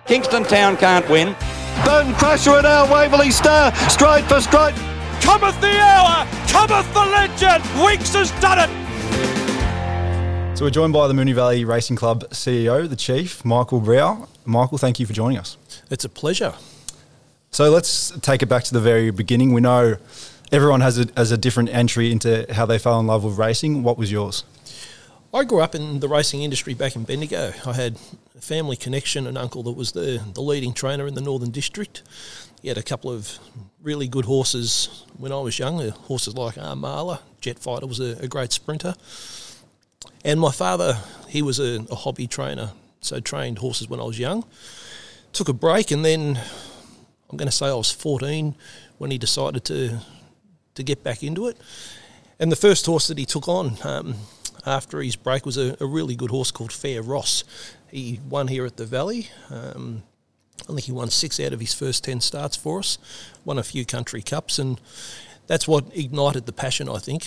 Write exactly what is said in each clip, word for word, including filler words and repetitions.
Kingston Town can't win. Bone Crusher and our Waverley Star, stride for stride. Cometh the hour, cometh the legend, Winks has done it. So we're joined by the Moonee Valley Racing Club C E O, the Chief, Michael Brow. Michael, thank you for joining us. It's a pleasure. So let's take it back to the very beginning. We know everyone has a, has a different entry into how they fell in love with racing. What was yours? I grew up in the racing industry back in Bendigo. I had a family connection, an uncle that was the, the leading trainer in the Northern District. He had a couple of really good horses when I was young, horses like Armala. Jet Fighter was a, a great sprinter. And my father, he was a, a hobby trainer, so trained horses when I was young. Took a break, and then I'm going to say I was fourteen when he decided to to get back into it. And the first horse that he took on um, after his break was a, a really good horse called Fair Ross. He won here at the Valley. Um, I think he won six out of his first ten starts for us, won a few country cups, and that's what ignited the passion, I think.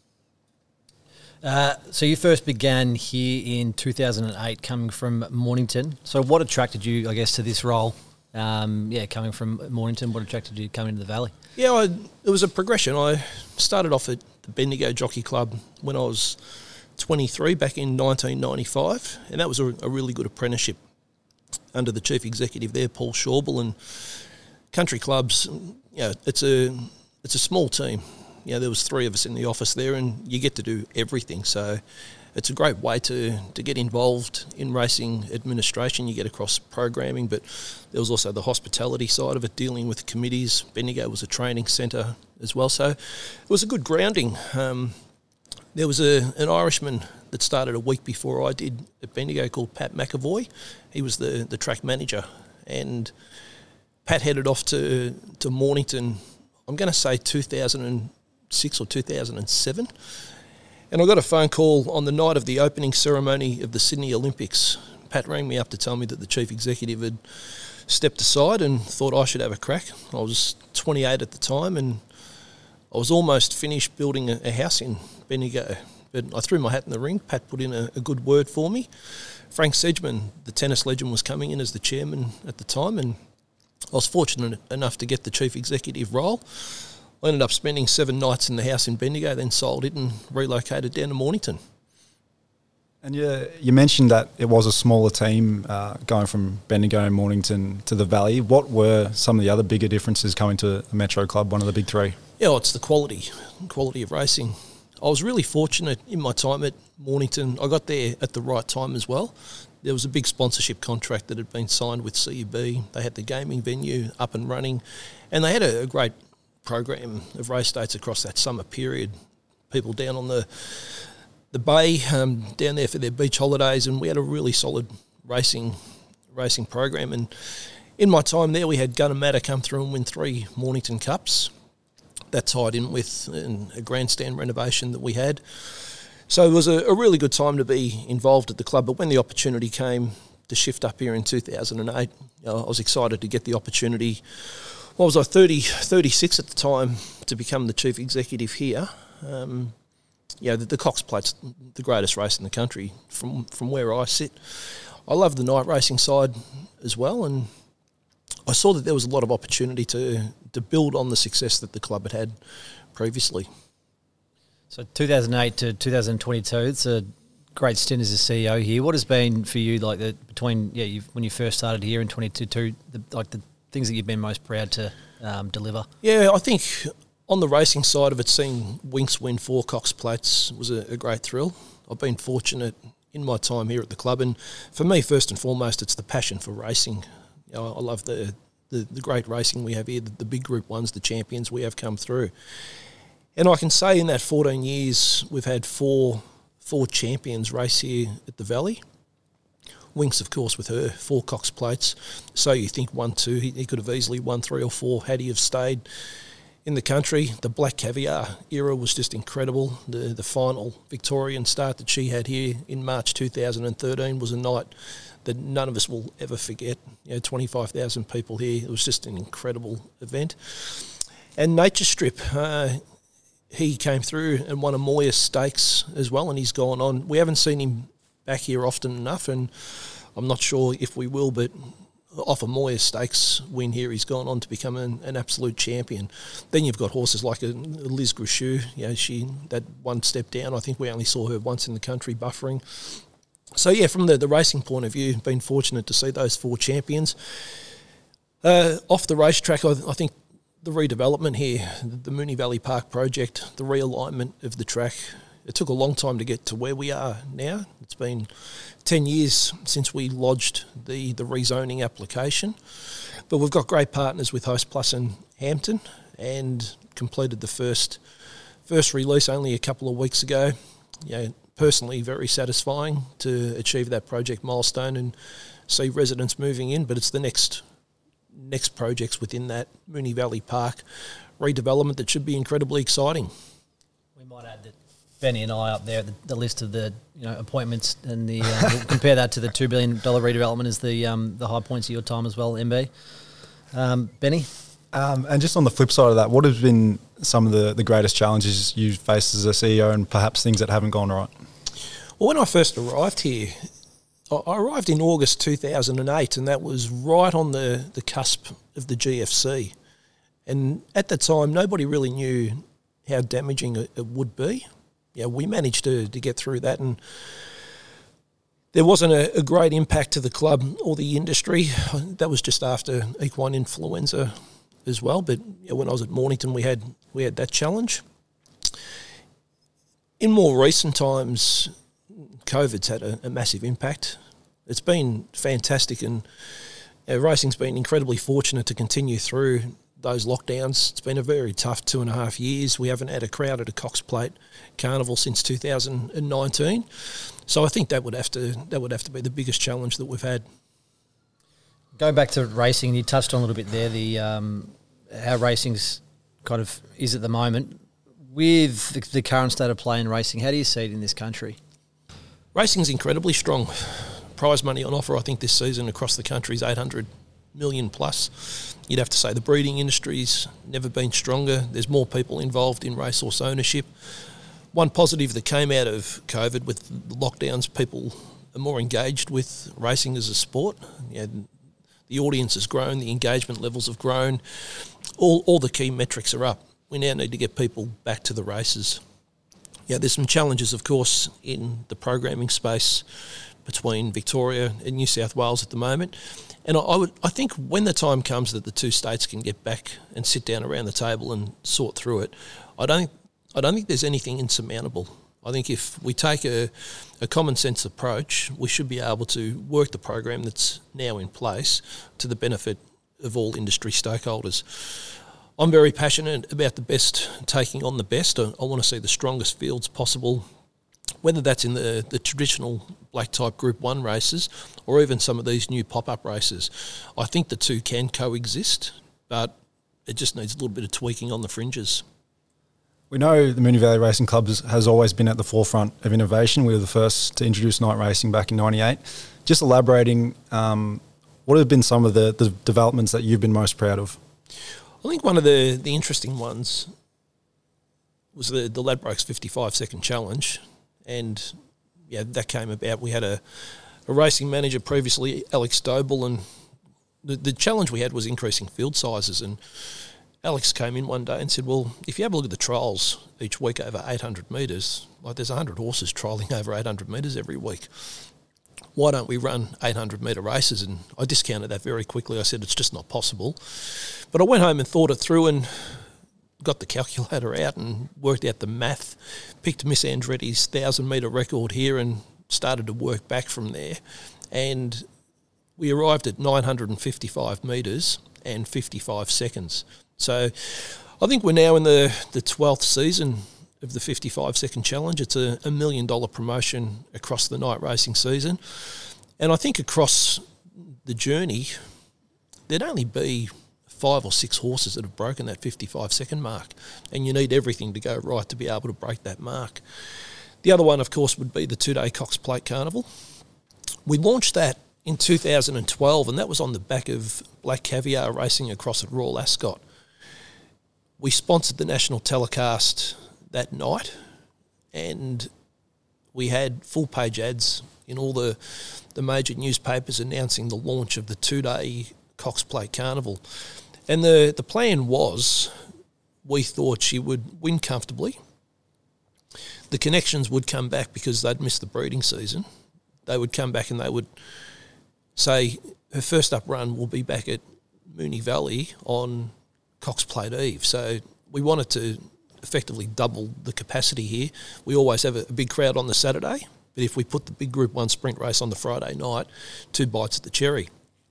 Uh, so you first began here in two thousand eight, coming from Mornington. So what attracted you, I guess, to this role? Um, yeah, coming from Mornington, what attracted you coming to the Valley? Yeah, I, it was a progression. I started off at the Bendigo Jockey Club when I was twenty-three, back in nineteen ninety-five, and that was a, a really good apprenticeship under the chief executive there, Paul Schauble. And country clubs, you know, it's a it's a small team. You know, there was three of us in the office there, and you get to do everything. So it's a great way to, to get involved in racing administration. You get across programming, but there was also the hospitality side of it, dealing with committees. Bendigo was a training centre as well. So it was a good grounding. Um, there was a an Irishman that started a week before I did at Bendigo called Pat McAvoy. He was the, the track manager, and Pat headed off to, to Mornington, I'm going to say two thousand six or two thousand seven, and I got a phone call on the night of the opening ceremony of the Sydney Olympics. Pat rang me up to tell me that the chief executive had stepped aside and thought I should have a crack. I was twenty-eight at the time, and I was almost finished building a, a house in Bendigo, but I threw my hat in the ring. Pat put in a, a good word for me. Frank Sedgman, the tennis legend, was coming in as the chairman at the time, and I was fortunate enough to get the chief executive role. I ended up spending seven nights in the house in Bendigo, then sold it and relocated down to Mornington. And you, you mentioned that it was a smaller team uh, going from Bendigo and Mornington to the Valley. What were some of the other bigger differences coming to a metro club, one of the big three? Yeah, well, it's the quality, quality of racing. I was really fortunate in my time at Mornington. I got there at the right time as well. There was a big sponsorship contract that had been signed with C U B. They had the gaming venue up and running, and they had a, a great program of race dates across that summer period. People down on the the bay, um, down there for their beach holidays, and we had a really solid racing racing program. And in my time there, we had Gunnamatta come through and win three Mornington Cups. That tied in with a grandstand renovation that we had. So it was a, a really good time to be involved at the club. But when the opportunity came to shift up here in two thousand eight, you know, I was excited to get the opportunity. What was I, thirty, thirty-six at the time, to become the chief executive here. Um, you know, the, the Cox Plate's the greatest race in the country from, from where I sit. I love the night racing side as well, and I saw that there was a lot of opportunity to, to build on the success that the club had had previously. So two thousand eight to two thousand twenty-two, it's a great stint as a C E O here. What has been for you, like, the between yeah you've, when you first started here in twenty-two, the, like the things that you've been most proud to um, deliver? Yeah, I think on the racing side of it, seeing Winks win four Cox Plates was a, a great thrill. I've been fortunate in my time here at the club, and for me, first and foremost, it's the passion for racing. You know, I love the, the, the great racing we have here, the, the big group ones, the champions we have come through. And I can say in that fourteen years, we've had four four champions race here at the Valley. Winks, of course, with her four Cox Plates. So you think one, two, he, he could have easily won three or four had he have stayed in the country. The Black Caviar era was just incredible. The the final Victorian start that she had here in March two thousand thirteen was a night that none of us will ever forget. You know, twenty-five thousand people here. It was just an incredible event. And Nature Strip, uh, he came through and won a Moyas Stakes as well, and he's gone on. We haven't seen him back here often enough, and I'm not sure if we will, but off a Moyer Stakes win here, he's gone on to become an, an absolute champion. Then you've got horses like a Liz Grushue. You know, she that one step down. I think we only saw her once in the country buffering. So yeah, from the, the racing point of view, been fortunate to see those four champions. Uh, off the racetrack, I, I think the redevelopment here, the Moonee Valley Park project, the realignment of the track, it took a long time to get to where we are now. It's been ten years since we lodged the, the rezoning application. But we've got great partners with Host Plus and Hampton, and completed the first first release only a couple of weeks ago. You know, personally very satisfying to achieve that project milestone and see residents moving in, but it's the next next projects within that Moonee Valley Park redevelopment that should be incredibly exciting. We might add that Benny and I up there, the, the list of the you know appointments, and the uh, we'll compare that to the two billion dollar redevelopment as the um, the high points of your time as well, M B. Um, Benny, um, and just on the flip side of that, what have been some of the, the greatest challenges you've faced as a C E O, and perhaps things that haven't gone right? Well, when I first arrived here, I arrived in August two thousand eight, and that was right on the, the cusp of the G F C. And at the time, nobody really knew how damaging it, it would be. Yeah, we managed to, to get through that, and there wasn't a, a great impact to the club or the industry. That was just after equine influenza as well. But you know, when I was at Mornington, we had we had that challenge. In more recent times, COVID's had a, a massive impact. It's been fantastic, and uh, racing's been incredibly fortunate to continue through those lockdowns. It's been a very tough two and a half years. We haven't had a crowd at a Cox Plate Carnival since two thousand nineteen. So I think that would have to that would have to be the biggest challenge that we've had. Going back to racing, you touched on a little bit there the um, how racing's kind of is at the moment. With the, the current state of play in racing, how do you see it in this country? Racing's incredibly strong. Prize money on offer, I think, this season across the country is eight hundred million plus. You'd have to say the breeding industry's never been stronger. There's more people involved in racehorse ownership. One positive that came out of COVID with the lockdowns, people are more engaged with racing as a sport. You know, the audience has grown, the engagement levels have grown. All all the key metrics are up. We now need to get people back to the races. Yeah, there's some challenges, of course, in the programming space between Victoria and New South Wales at the moment. And I, I would, I think when the time comes that the two states can get back and sit down around the table and sort through it, I don't, I don't think there's anything insurmountable. I think if we take a, a common sense approach, we should be able to work the program that's now in place to the benefit of all industry stakeholders. I'm very passionate about the best taking on the best. I, I want to see the strongest fields possible, whether that's in the, the traditional black type Group one races or even some of these new pop-up races. I think the two can coexist, but it just needs a little bit of tweaking on the fringes. We know the Moonee Valley Racing Club has always been at the forefront of innovation. We were the first to introduce night racing back in ninety-eight. Just elaborating, um, what have been some of the, the developments that you've been most proud of? I think one of the, the interesting ones was the, the Ladbrokes fifty-five second challenge. And yeah, that came about. We had a, a racing manager previously, Alex Doble, and the, the challenge we had was increasing field sizes. And Alex came in one day and said, well, if you have a look at the trials each week over eight hundred metres, like there's one hundred horses trialling over eight hundred metres every week. Why don't we run eight hundred metre races? And I discounted that very quickly. I said, it's just not possible. But I went home and thought it through and got the calculator out and worked out the math, picked Miss Andretti's one thousand metre record here and started to work back from there. And we arrived at nine hundred fifty-five metres and fifty-five seconds. So I think we're now in the, the twelfth season of the fifty-five second challenge. It's a, a million dollar promotion across the night racing season. And I think across the journey, there'd only be five or six horses that have broken that fifty-five second mark. And you need everything to go right to be able to break that mark. The other one, of course, would be the two-day Cox Plate Carnival. We launched that in two thousand twelve, and that was on the back of Black Caviar racing across at Royal Ascot. We sponsored the national telecast that night, and we had full-page ads in all the, the major newspapers announcing the launch of the two-day Cox Plate Carnival. And the, the plan was, we thought she would win comfortably. The connections would come back because they'd missed the breeding season. They would come back and they would say her first up run will be back at Moonee Valley on Cox Plate Eve. So we wanted to effectively double the capacity here. We always have a, a big crowd on the Saturday, but if we put the big Group one sprint race on the Friday night, two bites at the cherry.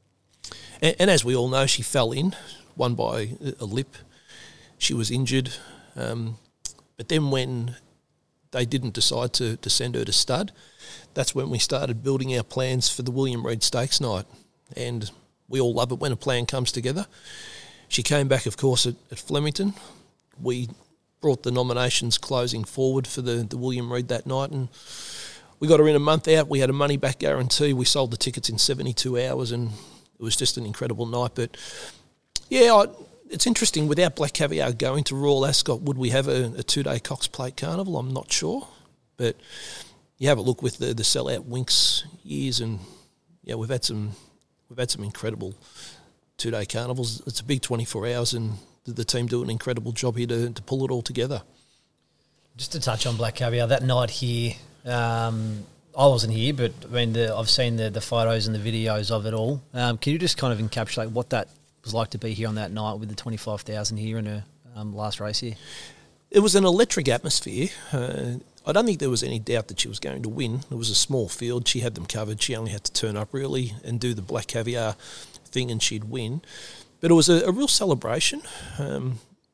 And, and as we all know, she fell in, won by a lip. She was injured. Um, but then when they didn't decide to, to send her to stud, that's when we started building our plans for the William Reid Stakes night. And we all love it when a plan comes together. She came back, of course, at, at Flemington. We brought the nominations closing forward for the, the William Reid that night, and we got her in a month out. We had a money-back guarantee. We sold the tickets in seventy-two hours, and it was just an incredible night. But, yeah, I, it's interesting. Without Black Caviar going to Royal Ascot, would we have a, a two-day Cox Plate Carnival? I'm not sure. But you have a look with the, the sell-out Winx years, and, yeah, we've had some we've had some incredible two-day carnivals. It's a big twenty-four hours, and the, the team do an incredible job here to, to pull it all together. Just to touch on Black Caviar, that night here, um, I wasn't here, but I mean, the, I've seen the, the photos and the videos of it all. Um, can you just kind of encapsulate what that was like to be here on that night with the twenty-five thousand here in her um, last race here? It was an electric atmosphere. Uh, I don't think there was any doubt that she was going to win. It was a small field. She had them covered. She only had to turn up really and do the Black Caviar thing and she'd win. But it was a, a real celebration. Um,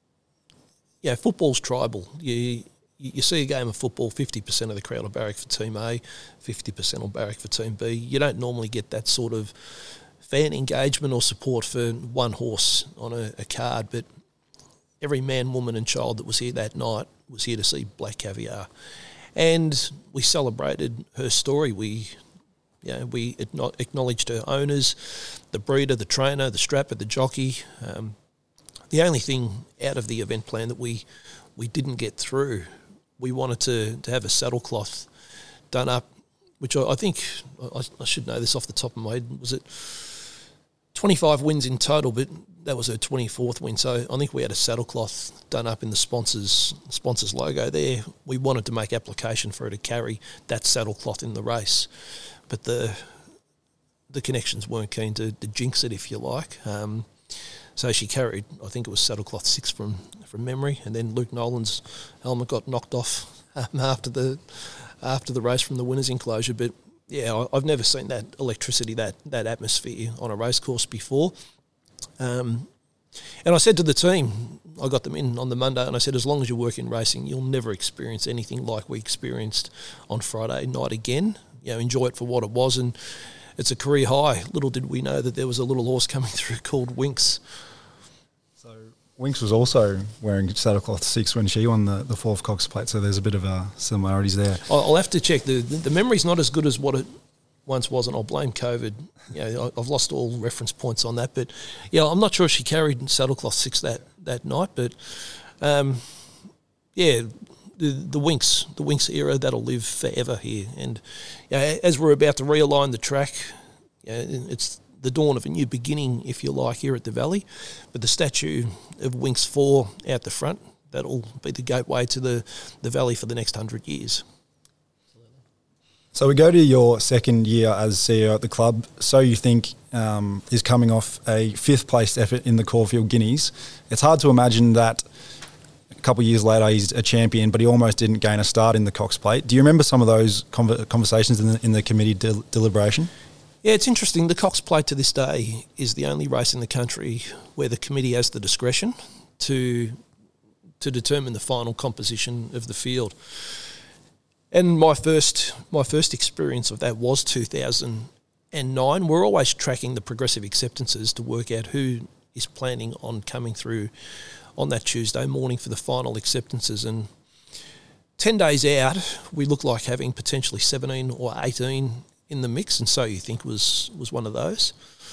yeah, football's tribal. You you see a game of football, fifty percent of the crowd will barrack for Team A, fifty percent will barrack for Team B. You don't normally get that sort of fan engagement or support for one horse on a, a card, but every man, woman and child that was here that night was here to see Black Caviar. And we celebrated her story. We you know, we acknowledged her owners, the breeder, the trainer, the strapper, the jockey. Um, the only thing out of the event plan that we, we didn't get through, we wanted to, to have a saddle cloth done up, which I, I think, I, I should know this off the top of my head, was it twenty-five wins in total, but that was her twenty-fourth win. So I think we had a saddle cloth done up in the sponsors sponsors logo there. We wanted to make application for her to carry that saddle cloth in the race, but the the connections weren't keen to, to jinx it, if you like. Um, so she carried, I think it was saddle cloth six from, from memory, and then Luke Nolan's helmet got knocked off um, after the after the race from the winners' enclosure. But yeah, I've never seen that electricity, that that atmosphere on a racecourse before. Um, and I said to the team, I got them in on the Monday, and I said, as long as you work in racing, you'll never experience anything like we experienced on Friday night again. You know, enjoy it for what it was, and it's a career high. Little did we know that there was a little horse coming through called Winx. So Winx was also wearing saddlecloth six when she won the, the fourth Cox Plate, so there's a bit of uh, similarities there. I'll have to check. The, the the memory's not as good as what it once was, and I'll blame COVID. You know, I've lost all reference points on that. But, yeah, I'm not sure if she carried saddlecloth six that, that night. But, um, yeah, the the Winx, the Winx era, that'll live forever here. And you know, as we're about to realign the track, you know, it's the dawn of a new beginning, if you like, here at the Valley. But the statue of Winx four out the front, that'll be the gateway to the, the Valley for the next hundred years. So we go to your second year as C E O at the club. So You Think um, is coming off a fifth place effort in the Caulfield Guineas. It's hard to imagine that a couple of years later he's a champion, but he almost didn't gain a start in the Cox Plate. Do you remember some of those conver- conversations in the, in the committee del- deliberation? Yeah, it's interesting. The Cox Plate to this day is the only race in the country where the committee has the discretion to to determine the final composition of the field. And my first my first experience of that was two thousand nine. We're always tracking the progressive acceptances to work out who is planning on coming through on that Tuesday morning for the final acceptances. And ten days out, we look like having potentially seventeen or eighteen in the mix, and So You Think was was one of those.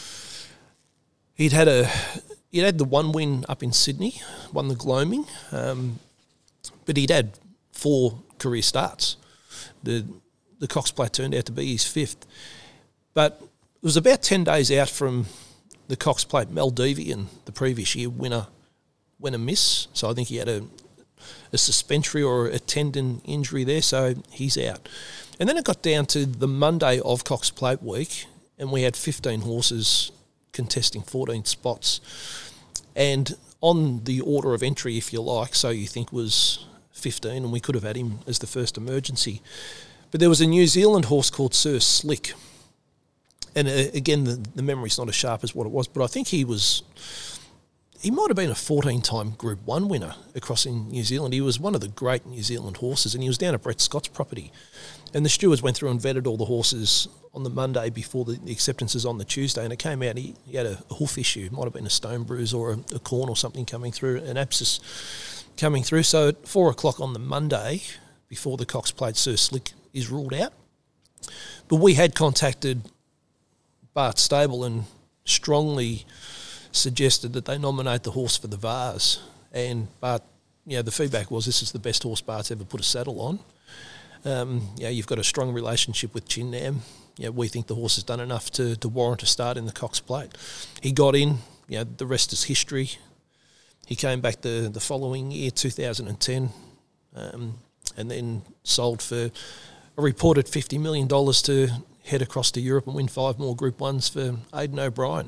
He'd had a he'd had the one win up in Sydney, won the Gloaming, um, but he'd had four career starts. The the Cox Plate turned out to be his fifth. But it was about ten days out from the Cox Plate. Maldivian, the previous year winner, went a miss. So I think he had a, a suspensory or a tendon injury there, so he's out. And then it got down to the Monday of Cox Plate week, and we had fifteen horses contesting fourteen spots. And on the order of entry, if you like, So You Think was fifteen, and we could have had him as the first emergency. But there was a New Zealand horse called Sir Slick. And uh, again, the, the memory's not as sharp as what it was, but I think he was, he might have been a fourteen-time Group one winner across in New Zealand. He was one of the great New Zealand horses, and he was down at Brett Scott's property. And the stewards went through and vetted all the horses on the Monday before the, the acceptances on the Tuesday, and it came out he, he had a hoof issue. It might have been a stone bruise or a, a corn or something coming through, an abscess coming through. So at four o'clock on the Monday, before the Cox Plate, Sir Slick is ruled out. But we had contacted Bart Stable and strongly suggested that they nominate the horse for the Vase. And Bart, you know, the feedback was this is the best horse Bart's ever put a saddle on. Um, you know, you've got a strong relationship with Chin Nam. You know, we think the horse has done enough to, to warrant a start in the Cox Plate. He got in, you know, the rest is history. He came back the, the following year, two thousand ten, um, and then sold for a reported fifty million dollars to head across to Europe and win five more Group Ones for Aidan O'Brien.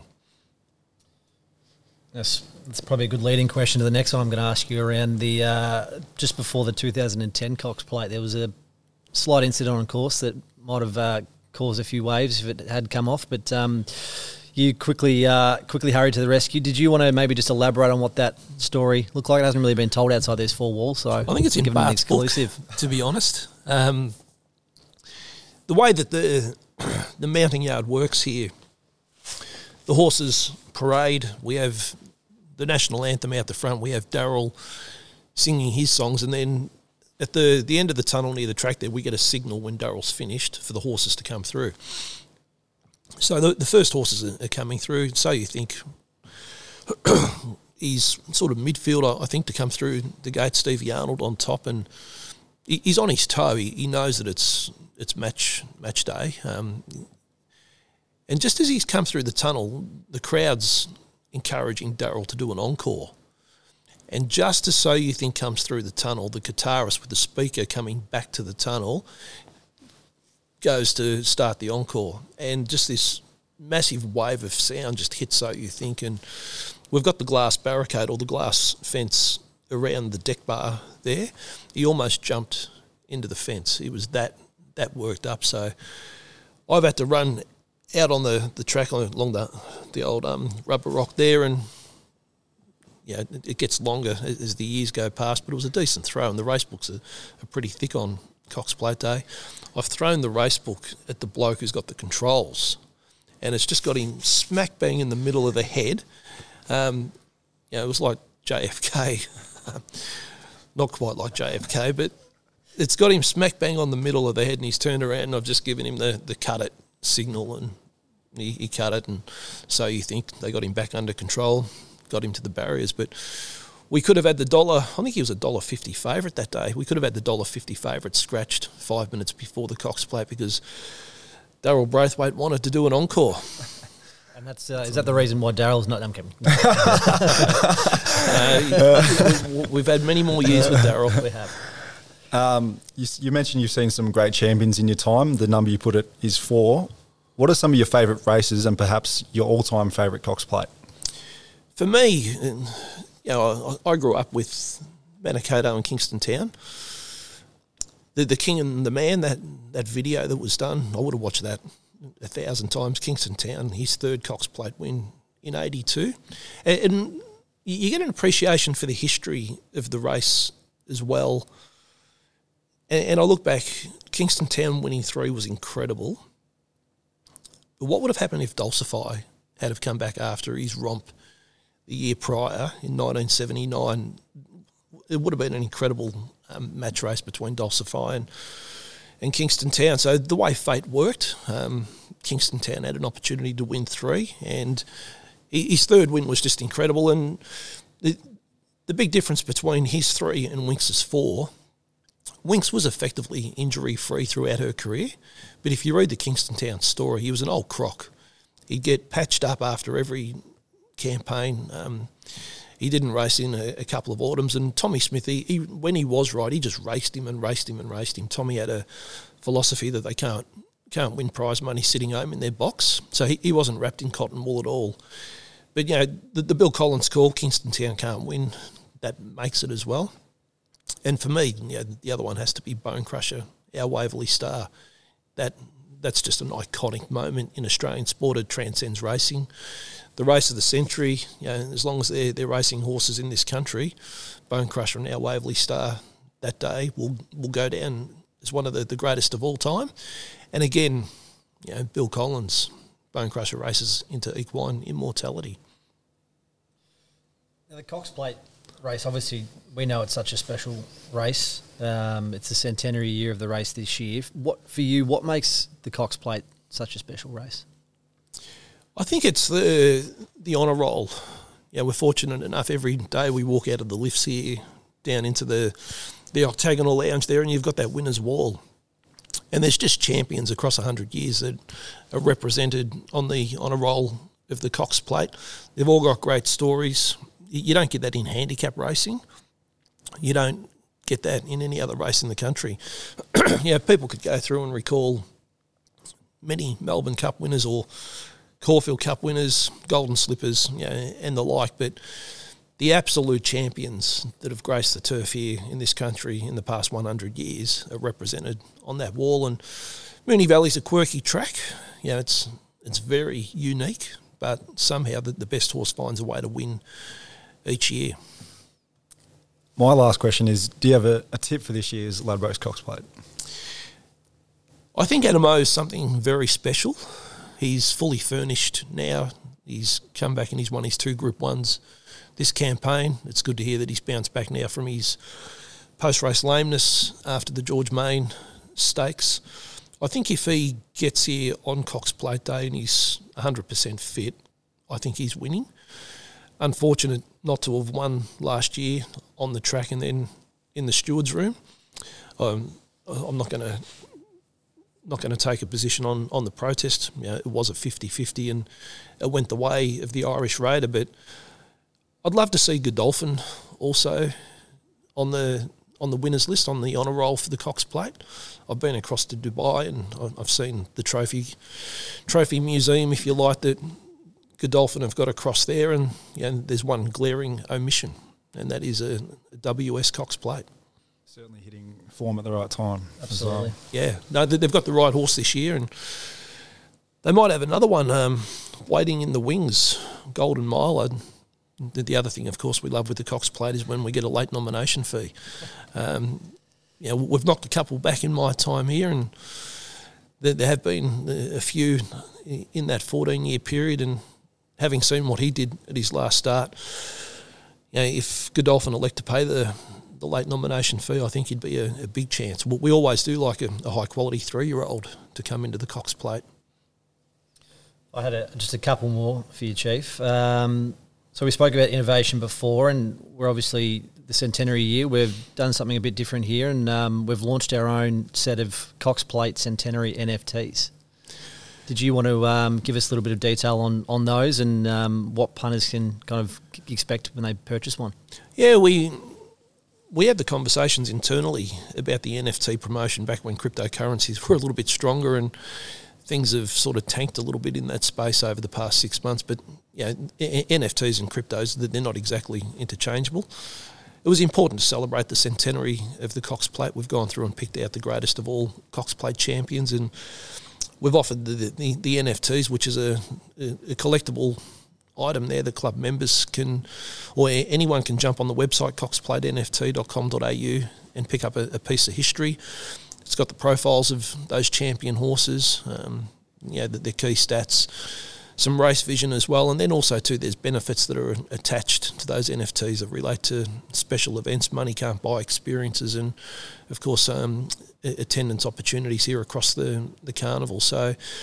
That's, that's probably a good leading question to the next one I'm going to ask you around the, uh, just before the two thousand ten Cox Plate, there was a slight incident on course that might have uh, caused a few waves if it had come off, but um, you quickly uh, quickly hurried to the rescue. Did you want to maybe just elaborate on what that story looked like? It hasn't really been told outside these four walls, so I think it's in Bart's book, to be honest. Um, the way that the the mounting yard works here, the horses parade, we have the national anthem out the front, we have Darryl singing his songs, and then at the, the end of the tunnel near the track there, we get a signal when Darryl's finished for the horses to come through. So the, the first horses are, are coming through. So you think he's sort of midfield, I think, to come through the gate. Stevie Arnold on top, and he, he's on his toe. He, he knows that it's it's match match day. Um, and just as he's come through the tunnel, the crowd's encouraging Darryl to do an encore. And just as So You Think comes through the tunnel, the guitarist with the speaker coming back to the tunnel goes to start the encore. And just this massive wave of sound just hits So You Think. And we've got the glass barricade or the glass fence around the deck bar there. He almost jumped into the fence. He was that that worked up. So I've had to run out on the, the track along the, the old um, rubber rock there, and yeah, it, it gets longer as the years go past, but it was a decent throw, and the race books are, are pretty thick on Cox Plate Day. I've thrown the race book at the bloke who's got the controls, and it's just got him smack bang in the middle of the head. Um, you know, it was like J F K, not quite like J F K, but it's got him smack bang on the middle of the head, and he's turned around, and I've just given him the, the cut it signal, and he, he cut it, and So You Think they got him back under control, got him to the barriers. But we could have had the dollar, I think he was a one dollar fifty favourite that day, we could have had the one dollar fifty favourite scratched five minutes before the Cox Plate because Darryl Braithwaite wanted to do an encore. And that's uh, is that the reason why Darryl's not? I'm kidding. uh, we've had many more years with Darryl. We have. Um, you, you mentioned you've seen some great champions in your time. The number you put it is four. What are some of your favourite races and perhaps your all-time favourite Cox Plate? For me, you know, I, I grew up with Manikato and Kingston Town. The the King and the Man, that, that video that was done, I would have watched that a thousand times. Kingston Town, his third Cox Plate win in eighty-two. And, and you get an appreciation for the history of the race as well. And, and I look back, Kingston Town winning three was incredible. But what would have happened if Dulcify had have come back after his romp the year prior in nineteen seventy-nine? It would have been an incredible um, match race between Dulcify and, and Kingston Town. So the way fate worked, um, Kingston Town had an opportunity to win three, and his third win was just incredible. And the, the big difference between his three and Winx's four Winks was effectively injury-free throughout her career, but if you read the Kingston Town story, he was an old croc. He'd get patched up after every campaign. Um, he didn't race in a, a couple of autumns, and Tommy Smith, he, he, when he was right, he just raced him and raced him and raced him. Tommy had a philosophy that they can't can't win prize money sitting home in their box, so he, he wasn't wrapped in cotton wool at all. But, you know, the, the Bill Collins call, Kingston Town can't win, that makes it as well. And for me, you know, the other one has to be Bone Crusher, our Waverley Star. That That's just an iconic moment in Australian sport. It transcends racing. The race of the century, you know, as long as they're, they're racing horses in this country, Bone Crusher and our Waverley Star that day will will go down as one of the, the greatest of all time. And again, you know, Bill Collins, Bone Crusher races into equine immortality. Now the Cox Plate race, obviously, we know it's such a special race. Um, it's the centenary year of the race this year. What for you? What makes the Cox Plate such a special race? I think it's the the honour roll. Yeah, we're fortunate enough every day we walk out of the lifts here down into the the octagonal lounge there, and you've got that winner's wall. And there's just champions across one hundred years that are represented on the honour roll of the Cox Plate. They've all got great stories. You don't get that in handicap racing. You don't get that in any other race in the country. Yeah, people could go through and recall many Melbourne Cup winners or Caulfield Cup winners, Golden Slippers, you know, and the like, but the absolute champions that have graced the turf here in this country in the past one hundred years are represented on that wall. And Moonee Valley's a quirky track. You know, it's it's very unique, but somehow the, the best horse finds a way to win each year. My last question is, do you have a, a tip for this year's Ladbrokes Cox Plate? I think Adamo is something very special. He's fully furnished now. He's come back and he's won his two Group Ones this campaign. It's good to hear that he's bounced back now from his post-race lameness after the George Main Stakes. I think if he gets here on Cox Plate Day and he's one hundred percent fit, I think he's winning. Unfortunate not to have won last year on the track and then in the steward's room. Um, I'm not going to not going to take a position on, on the protest. You know, it was a fifty-fifty and it went the way of the Irish Raider, but I'd love to see Godolphin also on the on the winners list, on the honour roll for the Cox Plate. I've been across to Dubai and I've seen the trophy trophy museum, if you like, that Godolphin have got across there, and you know, there's one glaring omission, and that is a, a W S Cox Plate. Certainly hitting form at the right time. Absolutely. Well. Yeah, no, they've got the right horse this year, and they might have another one um, waiting in the wings, Golden Mile. The, the other thing, of course, we love with the Cox Plate is when we get a late nomination fee. Um, you know, we've knocked a couple back in my time here, and there, there have been a few in that fourteen-year period, and having seen what he did at his last start, you know, if Godolphin elect to pay the the late nomination fee, I think he'd be a, a big chance. We always do like a, a high-quality three-year-old to come into the Cox Plate. I had a, just a couple more for you, Chief. Um, so we spoke about innovation before, and we're obviously the centenary year. We've done something a bit different here, and um, we've launched our own set of Cox Plate centenary N F Ts. Did you want to um, give us a little bit of detail on, on those and um, what punters can kind of expect when they purchase one? Yeah, we we had the conversations internally about the N F T promotion back when cryptocurrencies were a little bit stronger, and things have sort of tanked a little bit in that space over the past six months. But you know, N F Ts and cryptos, they're not exactly interchangeable. It was important to celebrate the centenary of the Cox Plate. We've gone through and picked out the greatest of all Cox Plate champions, and we've offered the, the, the N F Ts, which is a, a collectible item there that club members can, or anyone can jump on the website cox plate n f t dot com dot a u and pick up a, a piece of history. It's got the profiles of those champion horses, um, you know, the, the key stats, some race vision as well, and then also too there's benefits that are attached to those N F Ts that relate to special events, money can't buy experiences, and of course um, attendance opportunities here across the, the carnival. So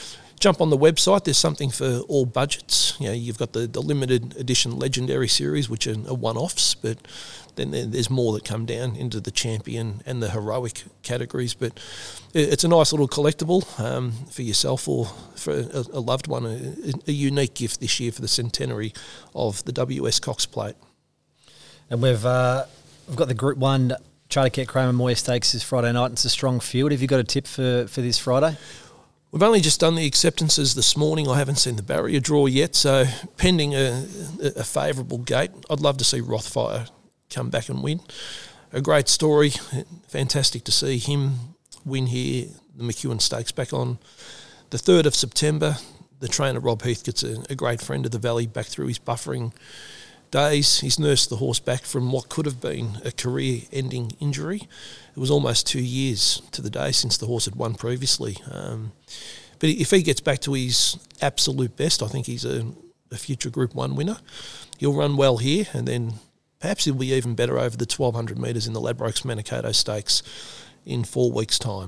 jump on the website. There's something for all budgets. You know, you've got the, the limited edition Legendary Series, which are, are one-offs, but then there's more that come down into the champion and the heroic categories. But it's a nice little collectible um, for yourself or for a, a loved one, a, a unique gift this year for the centenary of the W S Cox Plate. And we've uh, we've got the Group One Charter Cat Cramer Moir Stakes this Friday night. It's a strong field. Have you got a tip for, for this Friday? We've only just done the acceptances this morning. I haven't seen the barrier draw yet, so pending a, a favourable gate, I'd love to see Rothfire come back and win. A great story. Fantastic to see him win here. The McEwen Stakes back on the third of September. The trainer Rob Heathcote's a, a great friend of the Valley, back through his buffering days. He's nursed the horse back from what could have been a career-ending injury. It was almost two years to the day since the horse had won previously. Um, but if he gets back to his absolute best, I think he's a, a future Group One winner. He'll run well here, and then perhaps he'll be even better over the twelve hundred metres in the Ladbrokes Manikato Stakes in four weeks' time.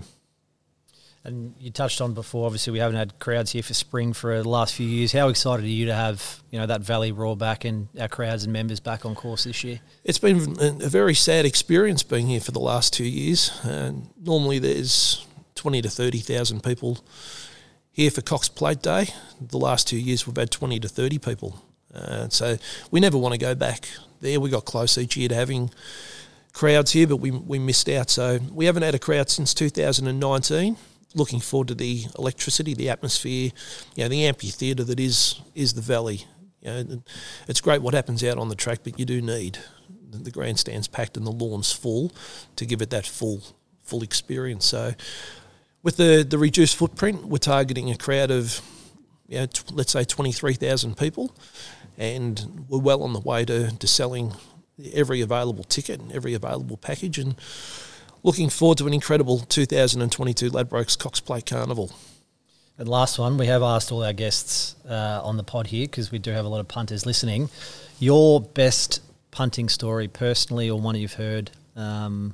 And you touched on before, obviously we haven't had crowds here for spring for the last few years. How excited are you to have, you know, that Valley Roar back and our crowds and members back on course this year? It's been a very sad experience being here for the last two years. Uh, normally there's twenty to thirty thousand people here for Cox Plate Day. The last two years we've had twenty to thirty people. Uh, so we never want to go back there. We got close each year to having crowds here, but we we missed out. So we haven't had a crowd since two thousand nineteen. Looking forward to the electricity, the atmosphere, you know, the amphitheatre that is is the Valley. You know, it's great what happens out on the track, but you do need the grandstands packed and the lawns full to give it that full full experience. So with the, the reduced footprint, we're targeting a crowd of, you know, t- let's say twenty-three thousand people, and we're well on the way to, to selling every available ticket and every available package, and looking forward to an incredible two thousand twenty-two Ladbrokes Cox Plate Carnival. And last one, we have asked all our guests uh, on the pod here, because we do have a lot of punters listening, your best punting story personally, or one that you've heard? Um,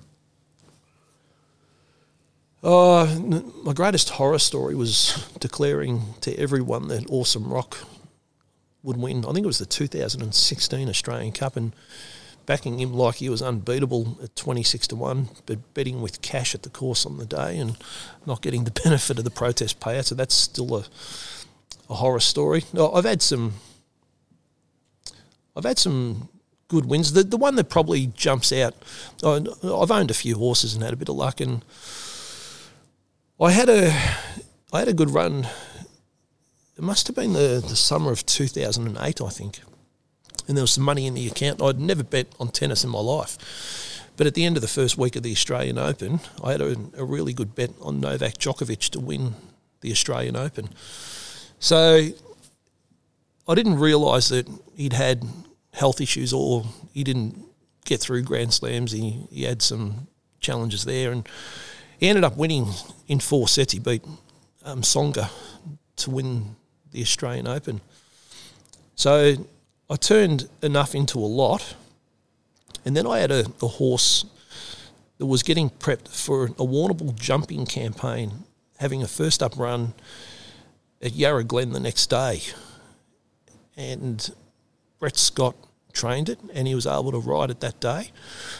uh, my greatest horror story was declaring to everyone that Awesome Rock would win. I think it was the two thousand sixteen Australian Cup, and backing him like he was unbeatable at twenty-six to one, but betting with cash at the course on the day and not getting the benefit of the protest payout. So that's still a, a horror story. I've had some I've had some good wins. The the one that probably jumps out, I've owned a few horses and had a bit of luck, and I had a I had a good run. It must have been the, the summer of two thousand eight, I think. And there was some money in the account. I'd never bet on tennis in my life. But at the end of the first week of the Australian Open, I had a, a really good bet on Novak Djokovic to win the Australian Open. So I didn't realise that he'd had health issues, or he didn't get through Grand Slams. He, he had some challenges there. And he ended up winning in four sets. He beat um, Tsonga to win the Australian Open. So I turned enough into a lot, and then I had a, a horse that was getting prepped for a Warrnambool jumping campaign, having a first up run at Yarra Glen the next day. And Brett Scott trained it, and he was able to ride it that day.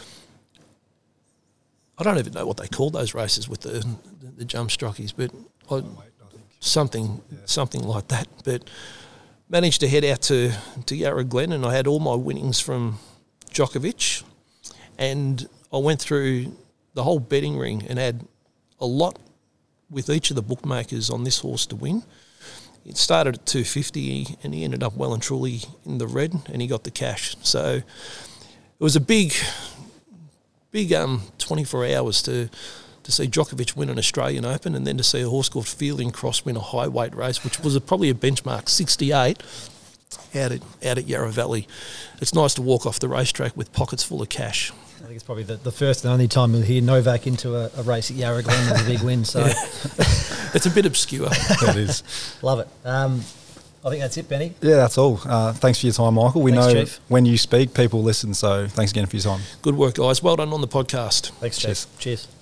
I don't even know what they called those races with the the, the jump stockies, but I, something yeah. something like that. But managed to head out to, to Yarra Glen, and I had all my winnings from Djokovic, and I went through the whole betting ring and had a lot with each of the bookmakers on this horse to win. It started at two fifty, and he ended up well and truly in the red, and he got the cash. So it was a big, big um twenty-four hours to to see Djokovic win an Australian Open, and then to see a horse called Fielding Cross win a high weight race, which was a, probably a benchmark sixty-eight out at out at Yarra Valley. It's nice to walk off the racetrack with pockets full of cash. I think it's probably the, the first and only time we'll hear Novak into a, a race at Yarra Glen with a big win. So yeah. It's a bit obscure. It is. Love it. Um, I think that's it, Benny. Yeah, that's all. Uh, thanks for your time, Michael. We thanks, know Chief. When you speak, people listen, so thanks again for your time. Good work, guys. Well done on the podcast. Thanks, Chief. Cheers. Cheers.